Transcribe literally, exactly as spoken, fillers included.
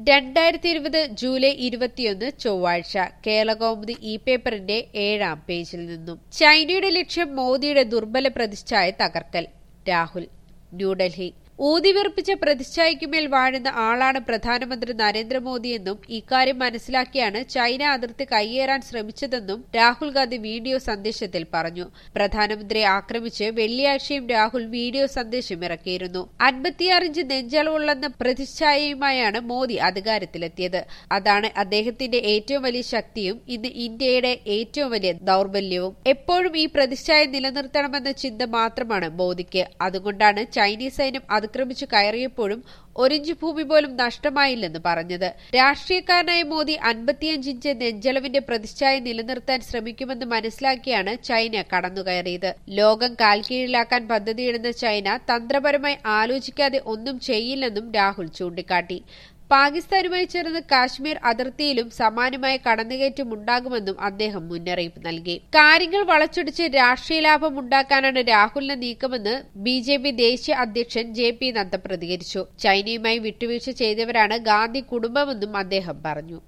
രണ്ടായിരത്തി ഇരുപത് ജൂലൈ ഇരുപത്തിയൊന്ന് ചൊവ്വാഴ്ച കേരളകൗമുദി ഇ പേപ്പറിന്റെ ഏഴാം പേജിൽ നിന്നും ചൈനയുടെ ലക്ഷ്യം മോദിയുടെ ദുർബല പ്രതിച്ഛായ തകർക്കൽ. രാഹുൽ ന്യൂഡൽഹി ഊതിവീർപ്പിച്ച പ്രതിച്ഛായയ്ക്കുമേൽ വാഴുന്ന ആളാണ് പ്രധാനമന്ത്രി നരേന്ദ്രമോദിയെന്നും ഇക്കാര്യം മനസ്സിലാക്കിയാണ് ചൈന അതിർത്തി കയ്യേറാൻ ശ്രമിച്ചതെന്നും രാഹുൽ ഗാന്ധി വീഡിയോ സന്ദേശത്തിൽ പറഞ്ഞു. പ്രധാനമന്ത്രിയെ ആക്രമിച്ച് വെള്ളിയാഴ്ചയും രാഹുൽ വീഡിയോ സന്ദേശം ഇറക്കിയിരുന്നു. അൻപത്തിയാറ് ഇഞ്ച് നെഞ്ചളവുള്ളെന്ന പ്രതിച്ഛായയുമായാണ് മോദി അധികാരത്തിലെത്തിയത്. അതാണ് അദ്ദേഹത്തിന്റെ ഏറ്റവും വലിയ ശക്തിയും ഇന്ന് ഇന്ത്യയുടെ ഏറ്റവും വലിയ ദൌർബല്യവും. എപ്പോഴും ഈ പ്രതിച്ഛായ നിലനിർത്തണമെന്ന ചിന്ത മാത്രമാണ് മോദിക്ക്. അതുകൊണ്ടാണ് ചൈനീസ് സൈന്യം അതിക്രമിച്ചു കയറിയപ്പോഴും ഒരിഞ്ച് ഭൂമി പോലും നഷ്ടമായില്ലെന്ന് പറഞ്ഞത്. രാഷ്ട്രീയക്കാരനായ മോദി അൻപത്തിയഞ്ച് ഇഞ്ച് നെഞ്ചളവിന്റെ പ്രതിച്ഛായ നിലനിർത്താൻ ശ്രമിക്കുമെന്ന് മനസ്സിലാക്കിയാണ് ചൈന കടന്നുകയറിയത്. ലോകം കാൽക്കീഴിലാക്കാൻ പദ്ധതിയിടുന്ന ചൈന തന്ത്രപരമായി ആലോചിക്കാതെ ഒന്നും ചെയ്യില്ലെന്നും രാഹുൽ ചൂണ്ടിക്കാട്ടി. പാകിസ്ഥാനുമായി ചേർന്ന് കാശ്മീർ അതിർത്തിയിലും സമാനമായ കടന്നുകയറ്റമുണ്ടാകുമെന്നും അദ്ദേഹം മുന്നറിയിപ്പ് നൽകി. കാര്യങ്ങൾ വളച്ചൊടിച്ച് രാഷ്ട്രീയ ലാഭം ഉണ്ടാക്കാനാണ് രാഹുലിന്റെ നീക്കമെന്ന് ബി ജെ പി ദേശീയ അധ്യക്ഷൻ ജെ പി നദ്ദ പ്രതികരിച്ചു. ചൈനയുമായി വിട്ടുവീഴ്ച ചെയ്തവരാണ് ഗാന്ധി കുടുംബമെന്നും അദ്ദേഹം പറഞ്ഞു.